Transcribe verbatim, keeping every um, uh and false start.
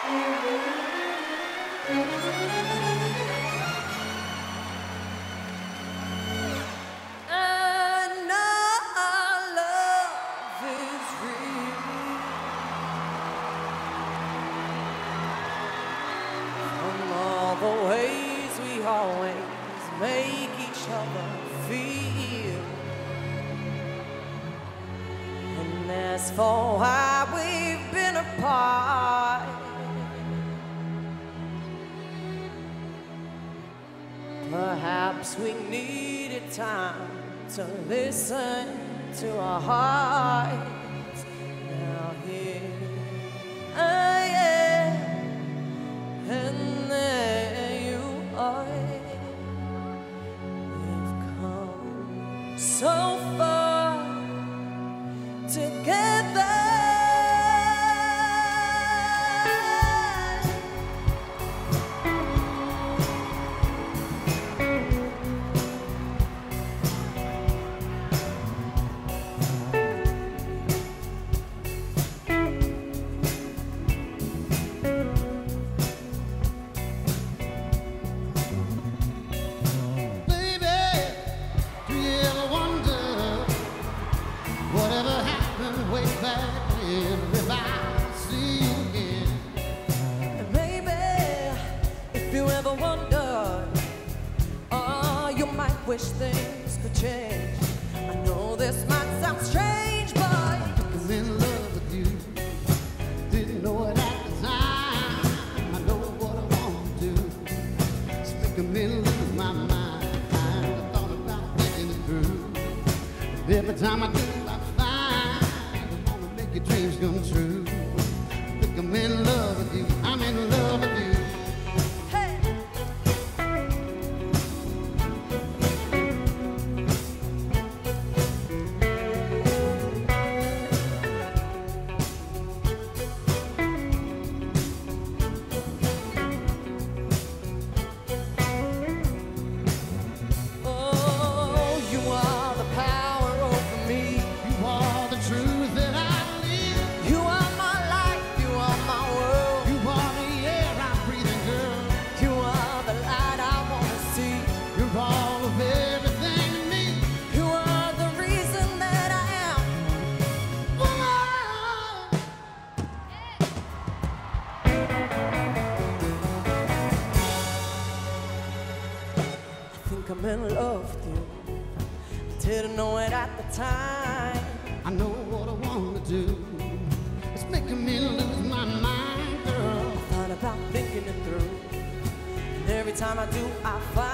The ways we always make each other feel. And as for why we've been apart, perhaps we needed time to listen to our hearts. Now here I am, and there you are. We've come so far together. Way back when, if I see you again. And maybe if you ever wonder, oh, you might wish things could change. I know this might sound strange, but I'm in love with you. Didn't know it at the time. I know what I want to do. It's making me lose my mind. I thought about thinking it through. Every time I do, I your dreams come true. I think I'm in love with you. I'm in love with you. Hey. Oh, you are the power over me. You are the truth that I I'm in love with you. Didn't know it at the time. I know what I want to do. It's making me lose my mind, girl. I thought about thinking it through, and every time I do, I find